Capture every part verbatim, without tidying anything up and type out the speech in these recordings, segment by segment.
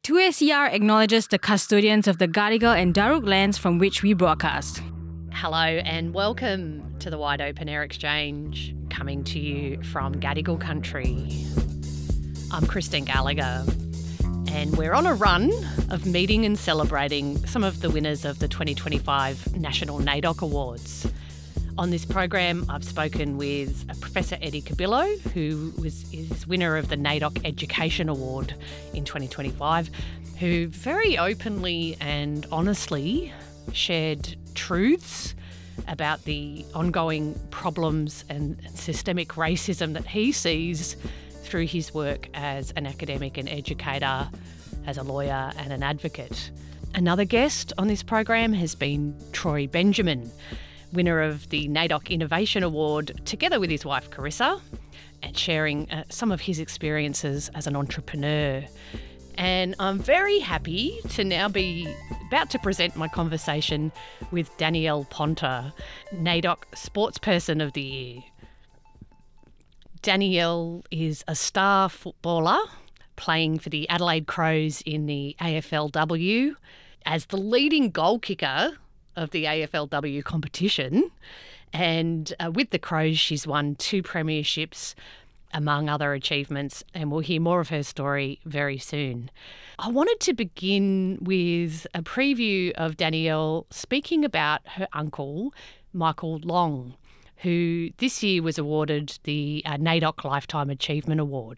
two S E R acknowledges the custodians of the Gadigal and Darug lands from which we broadcast. Hello and welcome to the Wide Open Air Exchange, coming to you from Gadigal country. I'm Christine Gallagher, and we're on a run of meeting and celebrating some of the winners of the twenty twenty-five National NAIDOC Awards. On this program, I've spoken with Professor Eddie Cubillo, who was is winner of the NAIDOC Education Award in twenty twenty-five, who very openly and honestly shared truths about the ongoing problems and systemic racism that he sees through his work as an academic and educator, as a lawyer and an advocate. Another guest on this program has been Troy Benjamin, winner of the NAIDOC Innovation Award, together with his wife Carissa, and sharing uh, some of his experiences as an entrepreneur. And I'm very happy to now be about to present my conversation with Danielle Ponter, NAIDOC Sportsperson of the Year. Danielle is a star footballer playing for the Adelaide Crows in the A F L W as the leading goal kicker of the A F L W competition. And uh, with the Crows, she's won two premierships, among other achievements, and we'll hear more of her story very soon. I wanted to begin with a preview of Danielle speaking about her uncle, Michael Long, who this year was awarded the uh, NAIDOC Lifetime Achievement Award.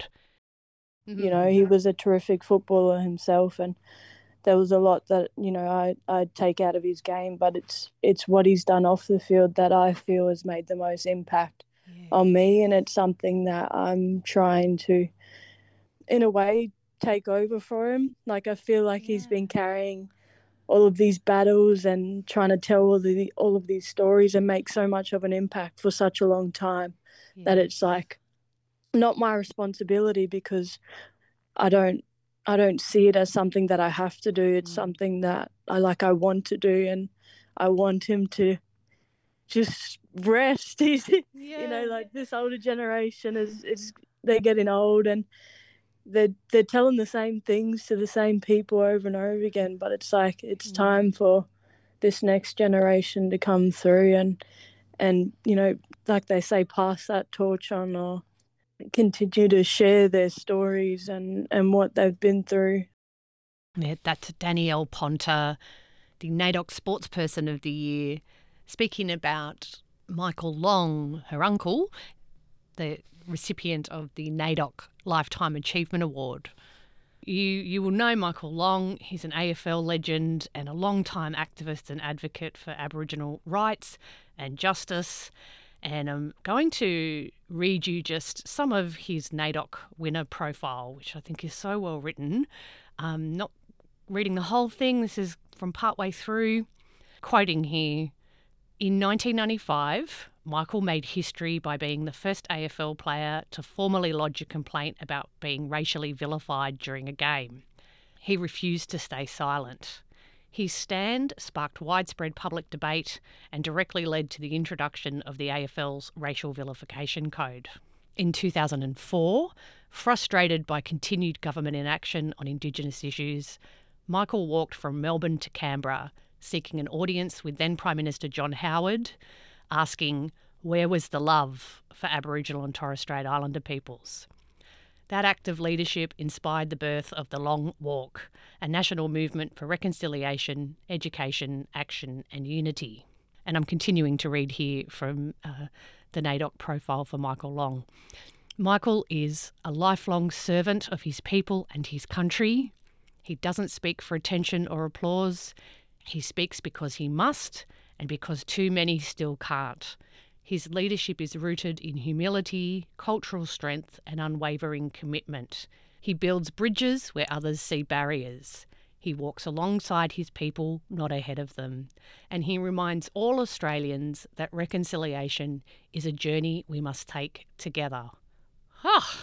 You know, he was a terrific footballer himself, and there was a lot that, you know, I, I'd take out of his game, but it's it's what he's done off the field that I feel has made the most impact yeah. on me, and it's something that I'm trying to, in a way, take over for him. Like, I feel like yeah. he's been carrying all of these battles and trying to tell all of, the, all of these stories and make so much of an impact for such a long time yeah. that it's like not my responsibility, because I don't I don't see it as something that I have to do. It's mm. something that I like I want to do, and I want him to just rest. He's yeah. you know, like this older generation is is they're getting old, and they're they're telling the same things to the same people over and over again, but it's like it's mm. time for this next generation to come through and and you know, like they say, pass that torch on, or continue to share their stories and, and what they've been through. Yeah, that's Danielle Ponter, the NAIDOC Sportsperson of the Year, speaking about Michael Long, her uncle, the recipient of the NAIDOC Lifetime Achievement Award. You you will know Michael Long. He's an A F L legend and a long-time activist and advocate for Aboriginal rights and justice. And I'm going to read you just some of his NAIDOC winner profile, which I think is so well written. Um, not reading the whole thing, this is from partway through. Quoting here, in nineteen ninety-five, Michael made history by being the first A F L player to formally lodge a complaint about being racially vilified during a game. He refused to stay silent. His stand sparked widespread public debate and directly led to the introduction of the A F L's Racial Vilification Code. In two thousand four, frustrated by continued government inaction on Indigenous issues, Michael walked from Melbourne to Canberra, seeking an audience with then Prime Minister John Howard, asking, where was the love for Aboriginal and Torres Strait Islander peoples? That act of leadership inspired the birth of the Long Walk, a national movement for reconciliation, education, action and unity. And I'm continuing to read here from uh, the NAIDOC profile for Michael Long. Michael is a lifelong servant of his people and his country. He doesn't speak for attention or applause. He speaks because he must and because too many still can't. His leadership is rooted in humility, cultural strength and unwavering commitment. He builds bridges where others see barriers. He walks alongside his people, not ahead of them. And he reminds all Australians that reconciliation is a journey we must take together. Ah,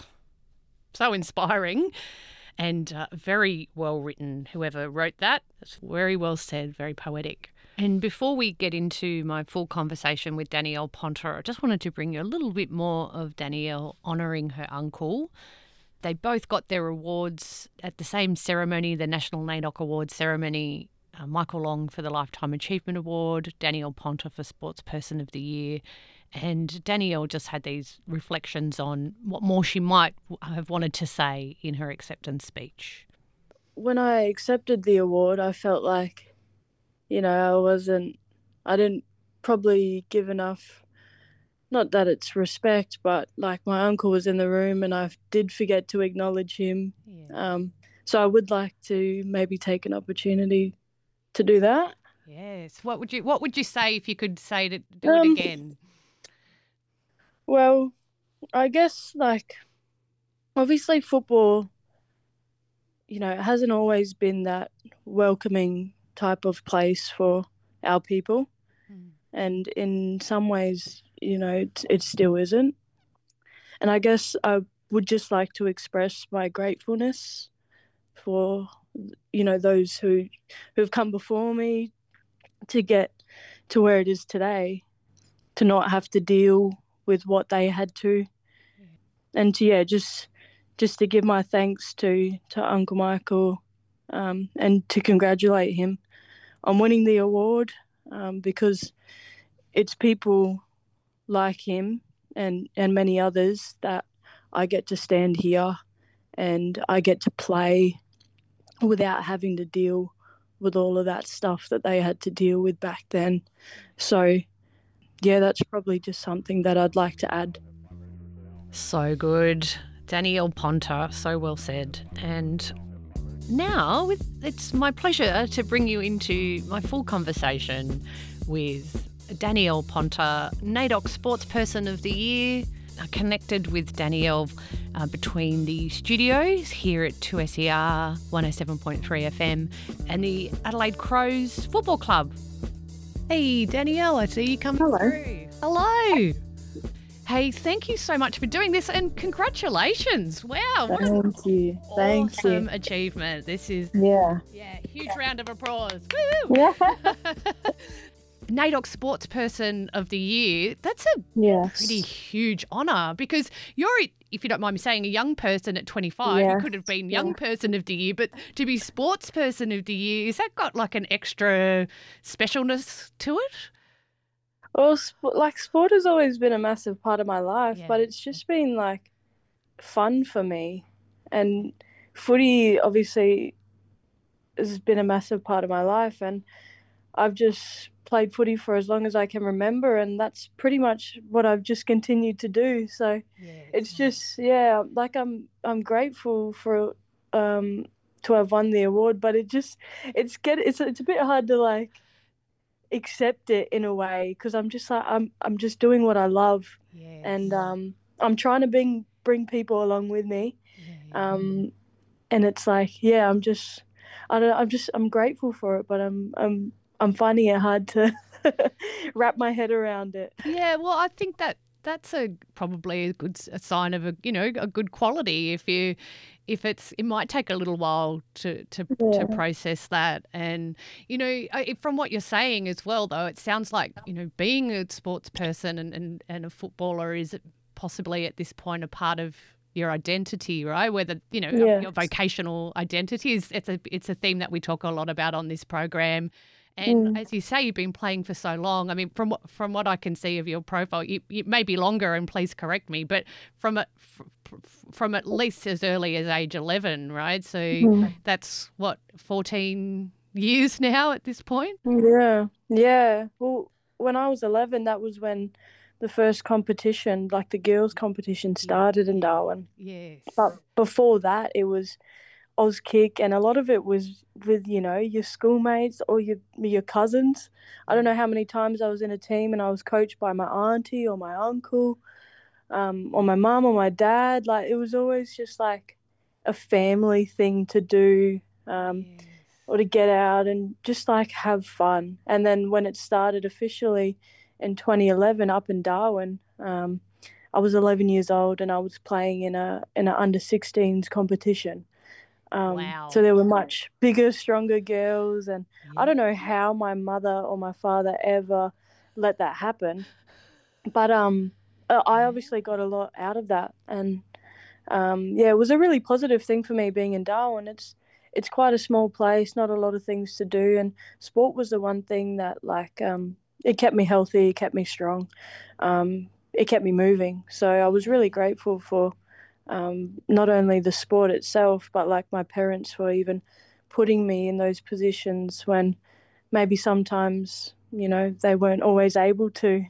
so inspiring and uh, very well written. Whoever wrote that, it's very well said, very poetic. And before we get into my full conversation with Danielle Ponter, I just wanted to bring you a little bit more of Danielle honouring her uncle. they both got their awards at the same ceremony, the National NAIDOC Awards ceremony. Uh, Michael Long for the Lifetime Achievement Award, Danielle Ponter for Sportsperson of the Year. And Danielle just had these reflections on what more she might have wanted to say in her acceptance speech. When I accepted the award, I felt like, you know, I wasn't, I didn't probably give enough, not that it's respect, but like my uncle was in the room and I did forget to acknowledge him. Yeah. Um, so I would like to maybe take an opportunity to do that. Yes. What would you What would you say if you could say to do um, it again? Well, I guess like obviously football, you know, it hasn't always been that welcoming type of place for our people, mm. and in some ways, you know, it, it still isn't. And I guess I would just like to express my gratefulness for, you know, those who who've come before me to get to where it is today, to not have to deal with what they had to, and to yeah, just just to give my thanks to to Uncle Michael, um, and to congratulate him on winning the award, um, because it's people like him and and many others that I get to stand here and I get to play without having to deal with all of that stuff that they had to deal with back then. So, yeah, that's probably just something that I'd like to add. So good. Danielle Ponter, so well said. And now it's my pleasure to bring you into my full conversation with Danielle Ponter, NAIDOC Sportsperson of the Year. I connected with Danielle uh, between the studios here at two S E R one oh seven point three F M and the Adelaide Crows Football Club. Hey, Danielle, I see you coming Hello. through. Hello. Hey, thank you so much for doing this and congratulations. Wow. What Thank you. Awesome Thank you. achievement. This is, yeah. Yeah, huge round of applause. Woo! Yeah. NAIDOC Sportsperson of the Year, that's a yes. pretty huge honour because you're, if you don't mind me saying, a young person at twenty-five. Yeah. You could have been Young yeah. Person of the Year, but to be Sportsperson of the Year, has that got like an extra specialness to it? Well, sp- like sport has always been a massive part of my life, yeah. but it's just been like fun for me. And footy obviously has been a massive part of my life, and I've just played footy for as long as I can remember, and that's pretty much what I've just continued to do. So yes. it's just, yeah, like I'm I'm grateful for um to have won the award, but it just it's get it's it's a bit hard to like accept it in a way because I'm just like I'm I'm just doing what I love, yes. and um I'm trying to bring bring people along with me, yeah, yeah. um and it's like yeah I'm just I don't I'm just I'm grateful for it, but I'm I'm I'm finding it hard to wrap my head around it. Yeah, well, I think that that's a probably a good a sign of a you know a good quality. If you if it's it might take a little while to to, yeah. to process that, and you know from what you're saying as well, though, it sounds like you know being a sports person and and, and a footballer is possibly at this point a part of your identity, right? Whether you know yes. your vocational identity is it's a it's a theme that we talk a lot about on this program. And mm. as you say, you've been playing for so long. I mean, from what from what I can see of your profile, you, it may be longer, and please correct me, but from a, from at least as early as age eleven, right? So mm. that's what fourteen years now at this point. Yeah, yeah. Well, when I was eleven, that was when the first competition, like the girls' competition, started yeah. in Darwin. Yes. But before that, it was Auskick, and a lot of it was with, you know, your schoolmates or your your cousins. I don't know how many times I was in a team and I was coached by my auntie or my uncle, um, or my mum or my dad. Like, it was always just like a family thing to do, um, yes. or to get out and just like have fun. And then when it started officially in twenty eleven up in Darwin, um, I was eleven years old and I was playing in a in an under sixteens competition. Um, wow. So there were much bigger, stronger girls, and yeah. I don't know how my mother or my father ever let that happen, but um, I obviously got a lot out of that, and um, yeah, it was a really positive thing for me being in Darwin. It's it's quite a small place, not a lot of things to do, and sport was the one thing that like um, it kept me healthy, it kept me strong, um, it kept me moving. So I was really grateful for um, not only the sport itself, but like my parents for even putting me in those positions when maybe sometimes you know they weren't always able to.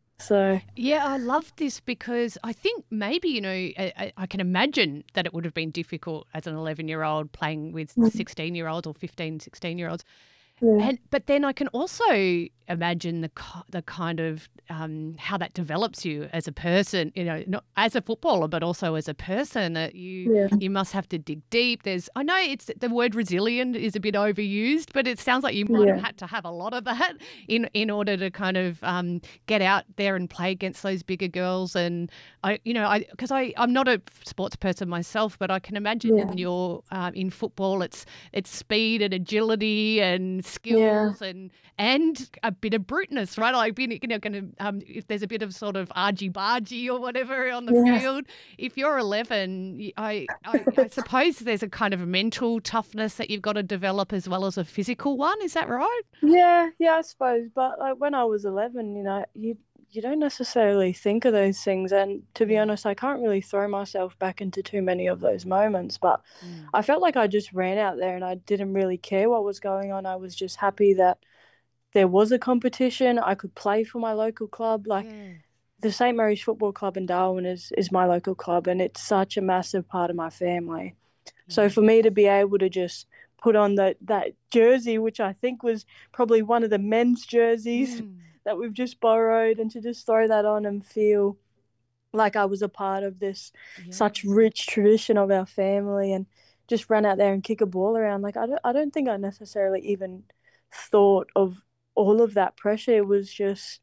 So Yeah, I love this because I think maybe, you know, I, I I can imagine that it would have been difficult as an eleven-year-old playing with sixteen-year-olds or fifteen, sixteen-year-olds. yeah, And but then I can also imagine the ki- the kind of um, how that develops you as a person, you know, not as a footballer, but also as a person. That you yeah, you must have to dig deep. There's I know it's the word resilient is a bit overused, but it sounds like you might have yeah, had to have a lot of that in in order to kind of um, get out there and play against those bigger girls. And I, you know, I because I I'm not a sports person myself, but I can imagine yeah, in your um, in football, it's it's speed and agility and yeah, skills and and a bit of bruteness, right? Like being, you know, going to um, if there's a bit of sort of argy bargy or whatever on the yeah. field. If you're eleven, y- I, I I suppose there's a kind of mental toughness that you've got to develop as well as a physical one. Is that right? Yeah, yeah, I suppose. But like when I was eleven, you know, you you don't necessarily think of those things. And to be Yeah. honest, I can't really throw myself back into too many of those moments. But Mm. I felt like I just ran out there and I didn't really care what was going on. I was just happy that there was a competition. I could play for my local club. Like Yeah. the Saint Mary's Football Club in Darwin is is my local club, and it's such a massive part of my family. So Yeah. for me to be able to just put on that that jersey, which I think was probably one of the men's jerseys Mm. that we've just borrowed, and to just throw that on and feel like I was a part of this Yeah. such rich tradition of our family, and just run out there and kick a ball around. Like I don't I don't think I necessarily even thought of all of that pressure. It was just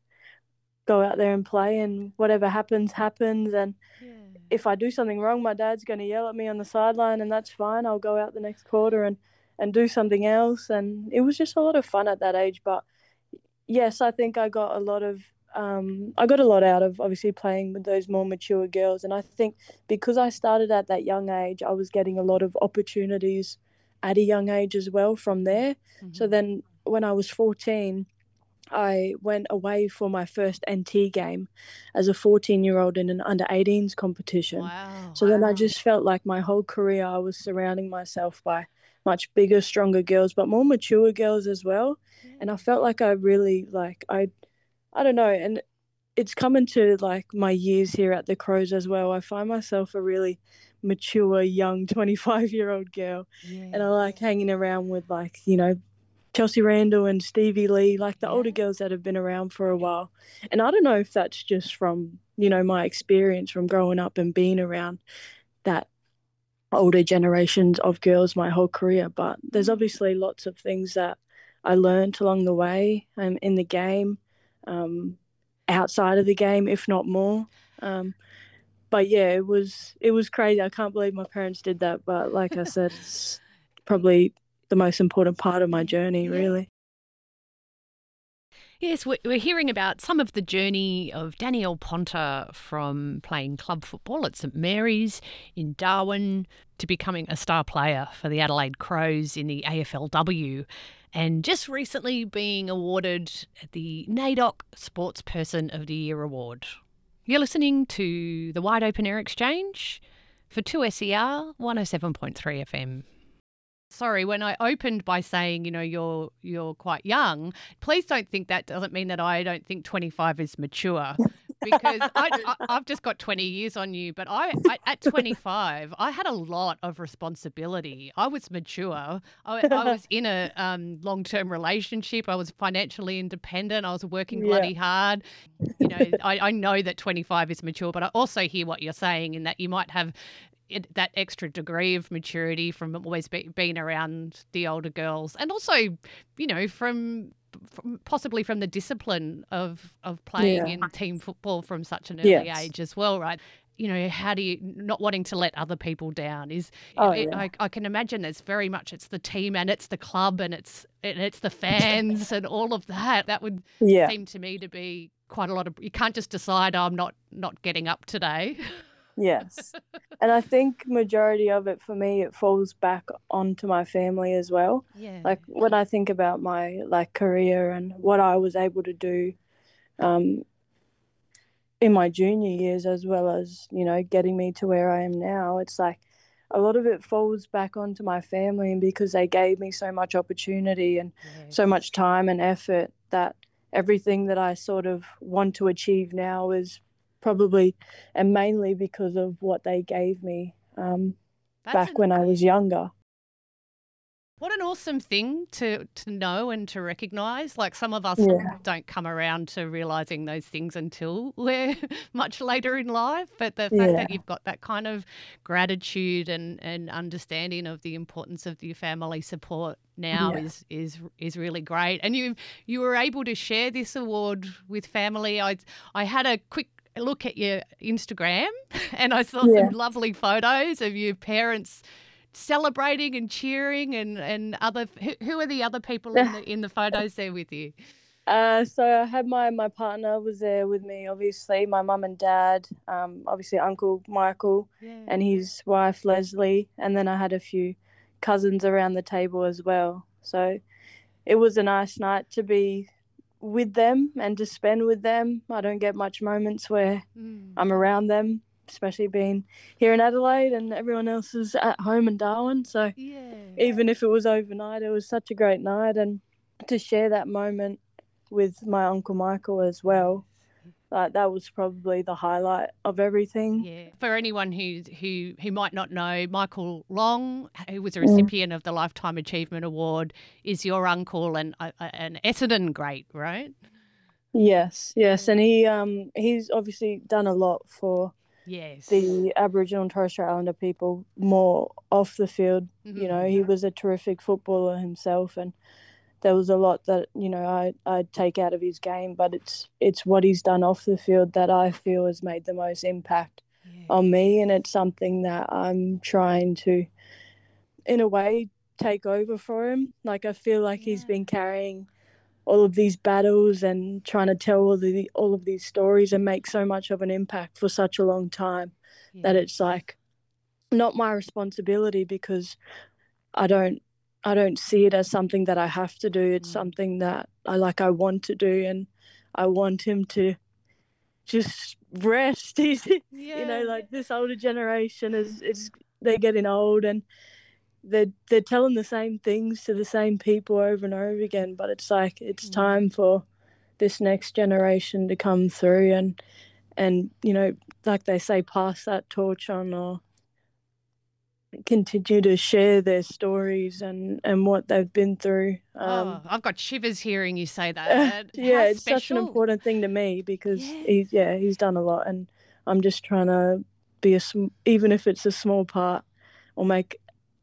go out there and play, and whatever happens happens. And Yeah. if I do something wrong, my dad's going to yell at me on the sideline, and that's fine. I'll go out the next quarter and and do something else. And it was just a lot of fun at that age. But yes, I think I got a lot of um, I got a lot out of obviously playing with those more mature girls. And I think because I started at that young age, I was getting a lot of opportunities at a young age as well from there. So Mm-hmm. then when I was fourteen, I went away for my first N T game as a fourteen year old in an under eighteens competition. Wow. So then I just felt like my whole career I was surrounding myself by much bigger, stronger girls, but more mature girls as well. And I Yeah. felt like I really like I I don't know, and it's coming to like my years here at the Crows as well. I find myself a really mature, young twenty-five year old girl, Yeah. and I like hanging around with like, you know, Chelsea Randall and Stevie Lee, like the Yeah. older girls that have been around for a while. And I don't know if that's just from, you know, my experience from growing up and being around that older generations of girls my whole career, but there's Mm. obviously lots of things that I learned along the way um, in the game, um, outside of the game, if not more. Um, but yeah, it was it was crazy. I can't believe my parents did that. But like I said, it's probably the most important part of my Yeah. journey, Yeah. really. Yes, we're we're hearing about some of the journey of Danielle Ponter from playing club football at St Mary's in Darwin to becoming a star player for the Adelaide Crows in the A F L W, and just recently being awarded the NAIDOC Sportsperson of the Year award. You're listening to the Wide Open Air Exchange for two S E R one oh seven point three F M. Sorry, when I opened by saying, you know, you're you're quite young, please don't think that doesn't mean that I don't think twenty-five is mature, because I, I I've just got twenty years on you. But I, I at twenty-five, I had a lot of responsibility. I was mature. I, I was in a um, long-term relationship. I was financially independent. I was working Yeah. bloody hard. You know, I, I know that twenty-five is mature, but I also hear what you're saying in that you might have it, that extra degree of maturity from always be, being around the older girls, and also, you know, from, from possibly from the discipline of of playing Yeah. in team football from such an early Yes. age as well, right? You know, how do you not wanting to let other people down is Oh, it, yeah. I, I can imagine it's very much it's the team and it's the club and it's and it's the fans and all of that. That would Yeah. seem to me to be quite a lot of. You can't just decide, oh, I'm not not getting up today. Yes. And I think majority of it for me, it falls back onto my family as well. Yeah. Like when I think about my like career and what I was able to do um, in my junior years, as well as, you know, getting me to where I am now, it's like a lot of it falls back onto my family, and because they gave me so much opportunity and Yes. so much time and effort, that everything that I sort of want to achieve now is probably and mainly because of what they gave me um, That's back an, when I was younger. What an awesome thing to, to know and to recognise. Like some of us Yeah. don't come around to realising those things until we're much later in life. But the fact Yeah. that you've got that kind of gratitude and, and understanding of the importance of your family support now Yeah. is is is really great. And you you were able to share this award with family. I I had a quick look at your Instagram and I saw Yeah. some lovely photos of your parents celebrating and cheering, and and other who, who are the other people in the in the photos there with you? Uh, so I had my my partner was there with me, obviously my mum and dad, um, obviously Uncle Michael Yeah. and his wife Leslie, and then I had a few cousins around the table as well. So it was a nice night to be with them and to spend with them. I don't get much moments where Mm. I'm around them, especially being here in Adelaide and everyone else is at home in Darwin. So Yeah. even if it was overnight, it was such a great night, and to share that moment with my Uncle Michael as well. Like that was probably the highlight of everything. Yeah. For anyone who who who might not know, Michael Long, who was a Mm. recipient of the Lifetime Achievement Award, is your uncle and uh, an Essendon great, right? Yes, yes, and he um he's obviously done a lot for Yes. the Aboriginal and Torres Strait Islander people more off the field. Mm-hmm. You know, he was a terrific footballer himself, and there was a lot that, you know, I I'd take out of his game, but it's it's what he's done off the field that I feel has made the most impact Yeah. on me, and it's something that I'm trying to, in a way, take over for him. Like I feel like Yeah. he's been carrying all of these battles and trying to tell all the all of these stories and make so much of an impact for such a long time, Yeah. that it's like not my responsibility, because I don't I don't see it as something that I have to do. It's Mm. something that I like I want to do, and I want him to just rest. He's Yeah. you know, like this older generation is is they're getting old, and they're they're telling the same things to the same people over and over again, but it's like it's Mm. time for this next generation to come through and and you know, like they say, pass that torch on, or continue to share their stories and and what they've been through. Um, Oh, I've got shivers hearing you say uh, that. yeah, How it's such an special. important thing to me, because Yeah. he's yeah he's done a lot, and I'm just trying to be a sm- even if it's a small part, or make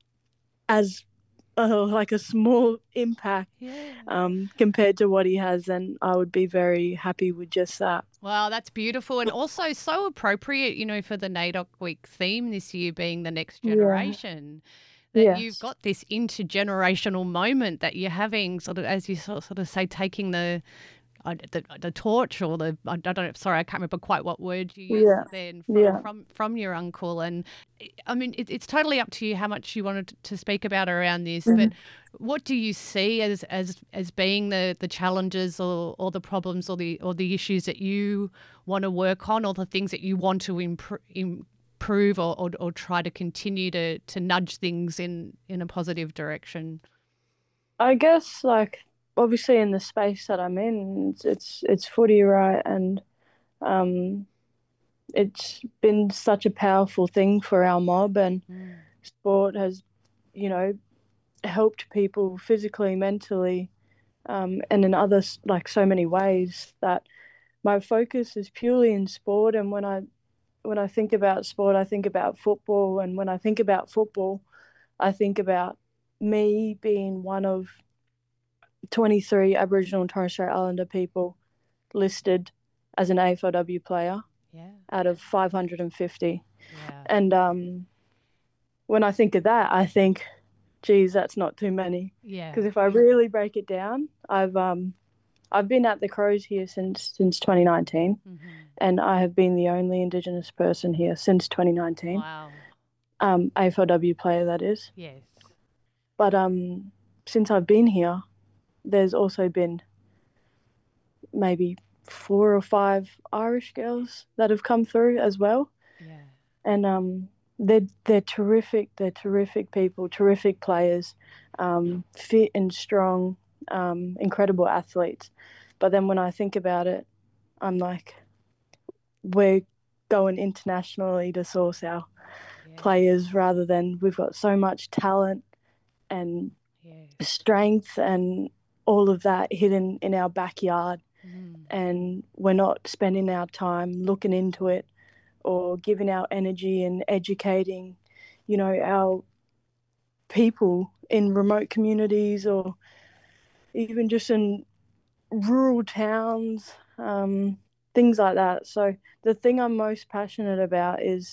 as uh, like a small impact Yeah. um, compared to what he has, and I would be very happy with just that. Wow, that's beautiful, and also so appropriate, you know, for the NAIDOC Week theme this year being the next Yeah. generation. That Yes. you've got this intergenerational moment that you're having, sort of, as you sort sort of say, taking the uh, the, the torch, or the I don't know. Sorry, I can't remember quite what word you used Yeah. then from, Yeah. from from your uncle. And I mean, it, it's totally up to you how much you wanted to speak about around this. Mhm. But what do you see as as as being the the challenges, or or the problems, or the or the issues that you want to work on, or the things that you want to improve? improve or, or, or try to continue to, to nudge things in, in a positive direction? I guess, like, obviously in the space that I'm in, it's it's, it's footy, right? And um, it's been such a powerful thing for our mob, and Mm. sport has, you know, helped people physically, mentally, um, and in other like so many ways, that my focus is purely in sport. And when I when I think about sport, I think about football, and when I think about football, I think about me being one of twenty-three Aboriginal and Torres Strait Islander people listed as an A F L W player Yeah. out of five hundred fifty. Yeah. And um, when I think of that, I think, geez, that's not too many. Yeah. Because if I really break it down, I've um, I've been at the Crows here since since twenty nineteen, mm-hmm. and I have been the only Indigenous person here since twenty nineteen. Wow. Um, A F L W player, that is. Yes. But um, since I've been here, there's also been maybe four or five Irish girls that have come through as well. Yeah. And um, they're they're terrific. They're terrific people, terrific players, um, fit and strong, um, incredible athletes. But then when I think about it, I'm like, we're going internationally to source our yeah. players rather than we've got so much talent and yeah. strength and all of that hidden in our backyard. Mm. And we're not spending our time looking into it or giving our energy and educating, you know, our people in remote communities or even just in rural towns, um, things like that. So the thing I'm most passionate about is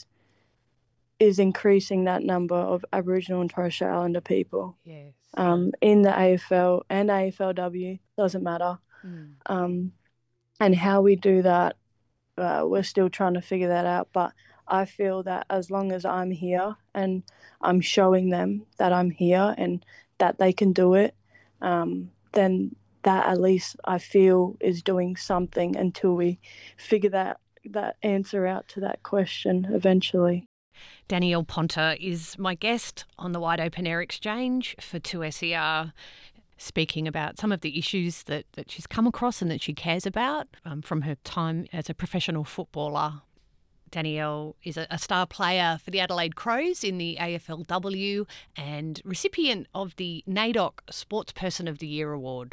is increasing that number of Aboriginal and Torres Strait Islander people yes. um, in the A F L and A F L W, doesn't matter. Mm. Um, and how we do that, uh, we're still trying to figure that out. But I feel that as long as I'm here and I'm showing them that I'm here and that they can do it, um, then that at least I feel is doing something until we figure that, that answer out to that question eventually. Danielle Ponter is my guest on the Wide Open Air Exchange for two S E R, speaking about some of the issues that, that she's come across and that she cares about um, from her time as a professional footballer. Danielle is a, a star player for the Adelaide Crows in the A F L W and recipient of the NAIDOC Sportsperson of the Year award.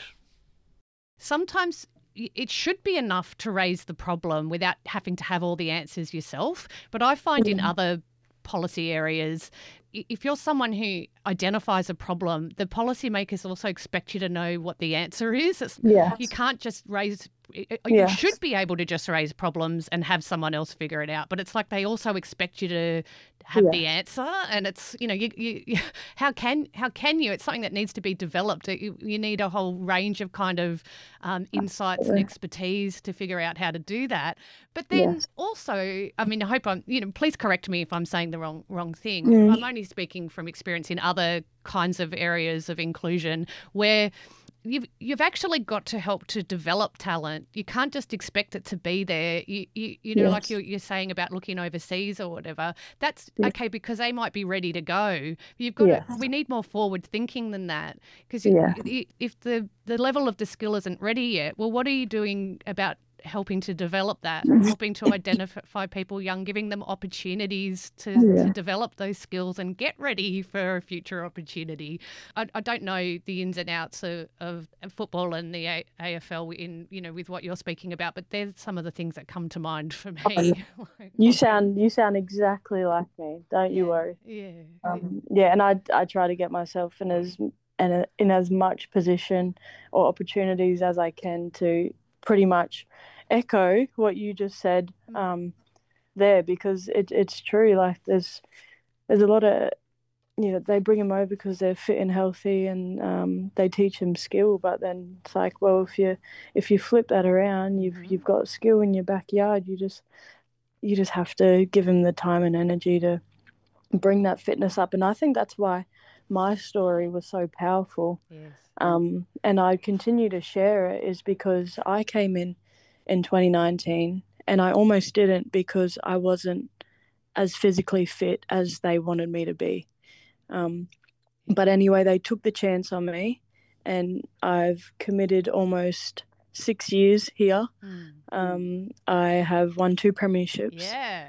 Sometimes it should be enough to raise the problem without having to have all the answers yourself, but I find in other policy areas, if you're someone who identifies a problem, the policymakers also expect you to know what the answer is. It's, yes. You can't just raise, you yes. should be able to just raise problems and have someone else figure it out. But it's like they also expect you to have yes. the answer. And it's, you know, you, you, how can how can you? It's something that needs to be developed. You, you need a whole range of kind of um, insights and expertise to figure out how to do that. But then yes. also, I mean, I hope I'm, you know, please correct me if I'm saying the wrong wrong thing. Mm. I'm only speaking from experience in other kinds of areas of inclusion where you've you've actually got to help to develop talent. You can't just expect it to be there. You you, you know, yes. like you're, you're saying about looking overseas or whatever. That's yes. okay because they might be ready to go. You've got yes. to, we need more forward thinking than that because yes. if the the level of the skill isn't ready yet, well, what are you doing about helping to develop that, helping to identify people young, giving them opportunities to, yeah. to develop those skills and get ready for a future opportunity. I, I don't know the ins and outs of, of football and the A- AFL in, you know, with what you're speaking about, but there's some of the things that come to mind for me. you sound you sound exactly like me. Don't yeah, you worry. Yeah. Um, yeah, and I I try to get myself in as in, in as much position or opportunities as I can to pretty much echo what you just said um, there because it, it's true. Like there's there's a lot of, you know, they bring them over because they're fit and healthy and um, they teach them skill. But then it's like, well, if you if you flip that around, you've mm-hmm. you've got skill in your backyard. You just you just have to give them the time and energy to bring that fitness up. And I think that's why my story was so powerful. Yes. Um, and I continue to share it is because I came in in twenty nineteen and I almost didn't because I wasn't as physically fit as they wanted me to be. Um, but anyway, they took the chance on me and I've committed almost six years here. Mm. Um, I have won two premierships. Yeah.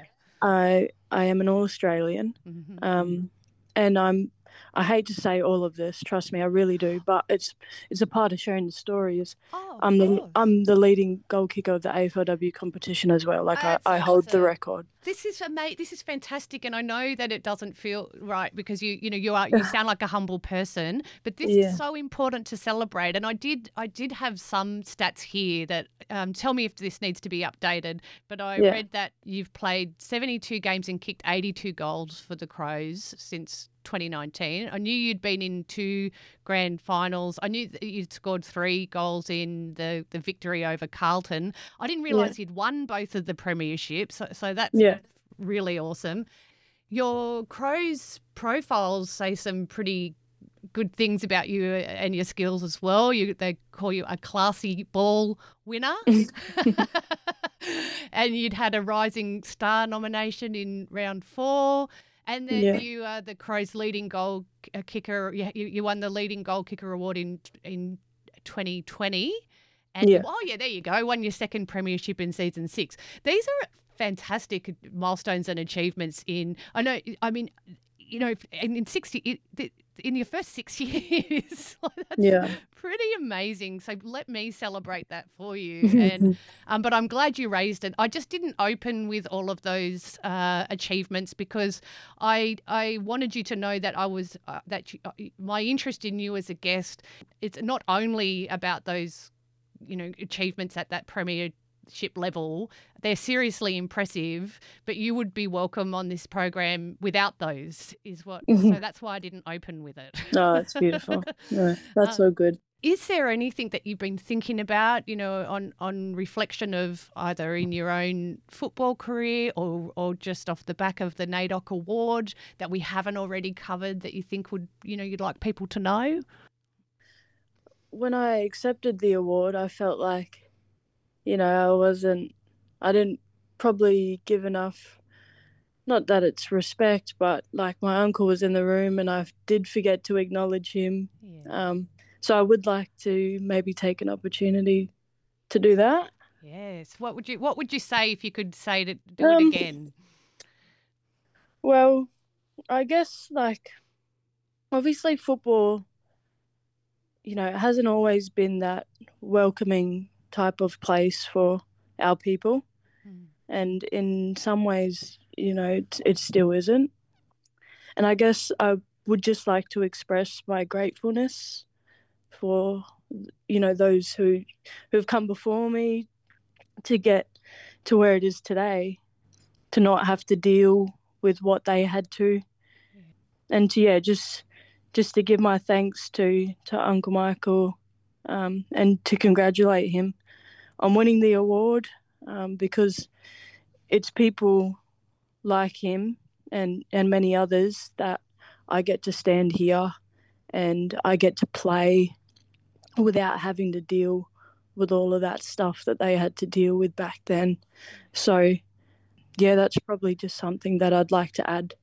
I I am an All-Australian. Mm-hmm. Um, and I'm I hate to say all of this, trust me, I really do, but it's it's a part of sharing the story. Is oh, I'm the I'm the leading goal kicker of the A F L W competition as well. Like I, I hold the record. This is amazing. This is fantastic, and I know that it doesn't feel right because you you know you are you sound like a humble person, but this yeah. is so important to celebrate. And I did I did have some stats here that um, tell me if this needs to be updated. But I yeah. read that you've played seventy-two games and kicked eighty-two goals for the Crows since twenty nineteen. I knew you'd been in two grand finals. I knew that you'd scored three goals in the, the victory over Carlton. I didn't realise Yeah. you'd won both of the premierships, so, so that's Yeah. really awesome. Your Crows profiles say some pretty good things about you and your skills as well. You, they call you a classy ball winner. And you'd had a Rising Star nomination in round four. And then Yeah. you are the Crows' leading goal kicker. You, you won the leading goal kicker award in in twenty twenty. And Yeah. oh yeah, there you go. Won your second premiership in season six. These are fantastic milestones and achievements in, I know, I mean, you know, in, in sixty, in your first six years, that's Yeah. pretty amazing. So let me celebrate that for you. And um, but I'm glad you raised it. I just didn't open with all of those uh, achievements because I I wanted you to know that I was uh, that you, uh, my interest in you as a guest. It's not only about those, you know, achievements at that premiership level. They're seriously impressive, but you would be welcome on this program without those, is what. So that's why I didn't open with it. Oh, it's beautiful. No, that's Um, so good. Is there anything that you've been thinking about, you know, on, on reflection of either in your own football career or or just off the back of the NAIDOC award that we haven't already covered that you think would, you know, you'd like people to know? When I accepted the award, I felt like, you know, I wasn't, I didn't probably give enough, not that it's respect, but like my uncle was in the room and I did forget to acknowledge him. Yeah. Um, so I would like to maybe take an opportunity to do that. Yes. What would you What would you say if you could say to do Um, it again? Well, I guess like obviously football, you know, it hasn't always been that welcoming type of place for our people. Mm. And in some ways, you know, it, it still isn't. And I guess I would just like to express my gratefulness for, you know, those who who've come before me to get to where it is today, to not have to deal with what they had to, and to yeah, just just to give my thanks to to Uncle Michael, um, and to congratulate him on winning the award, um, because it's people like him and and many others that I get to stand here and I get to play without having to deal with all of that stuff that they had to deal with back then. So, yeah, that's probably just something that I'd like to add.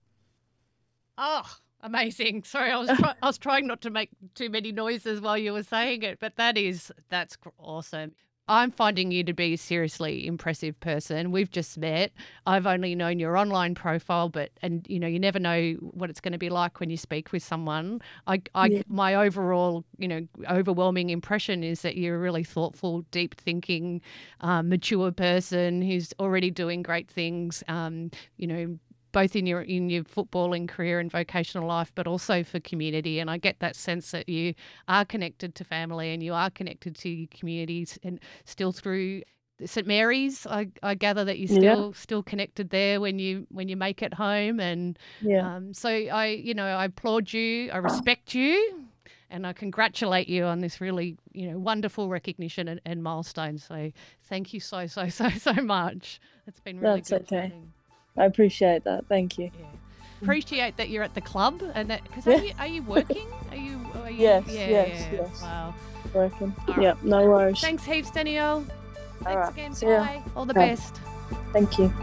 Oh, amazing. Sorry, I was try- I was trying not to make too many noises while you were saying it, but that is that's gr- awesome. I'm finding you to be a seriously impressive person. We've just met. I've only known your online profile, but and you know you never know what it's going to be like when you speak with someone. I, I Yeah. my overall you know overwhelming impression is that you're a really thoughtful, deep thinking, um, mature person who's already doing great things. Um, you know. Both in your in your footballing career and vocational life, but also for community. And I get that sense that you are connected to family and you are connected to your communities, and still through St Mary's. I, I gather that you're still Yeah. still connected there when you when you make it home. And Yeah. um, so I you know I applaud you, I respect you, and I congratulate you on this really you know wonderful recognition and, and milestone. So thank you so so so so much. It's been really That's good. okay. talking. I appreciate that. Thank you. Yeah. Appreciate that you're at the club and that because are, you, are you working? Are you? Are you Yes, yeah, yes, yeah. yes. Wow. Working. All right. Yep, no worries. Thanks heaps, Danielle. Thanks right. again. See ya. Bye. All the Bye. best. Thank you.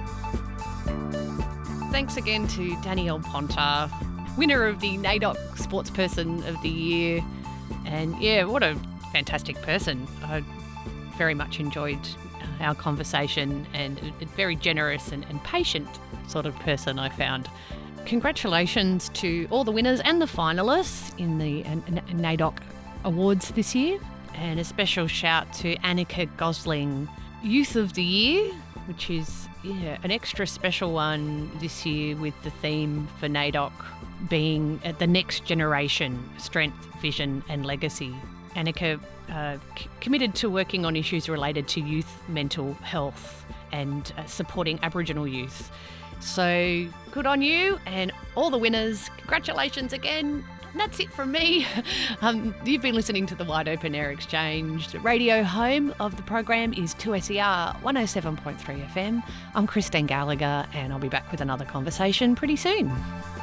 Thanks again to Danielle Ponta, winner of the NAIDOC Sportsperson of the Year. And yeah, what a fantastic person. I very much enjoyed our conversation, and a, a very generous and, and patient sort of person I found. Congratulations to all the winners and the finalists in the uh, NAIDOC Awards this year. And a special shout to Annika Gosling, Youth of the Year, which is yeah an extra special one this year with the theme for NAIDOC being uh, the next generation, strength, vision and legacy. Annika uh, c- committed to working on issues related to youth mental health and uh, supporting Aboriginal youth. So good on you and all the winners. Congratulations again. And that's it from me. Um, you've been listening to the Wide Open Air Exchange. The radio home of the program is two S E R one oh seven point three F M. I'm Christine Gallagher and I'll be back with another conversation pretty soon.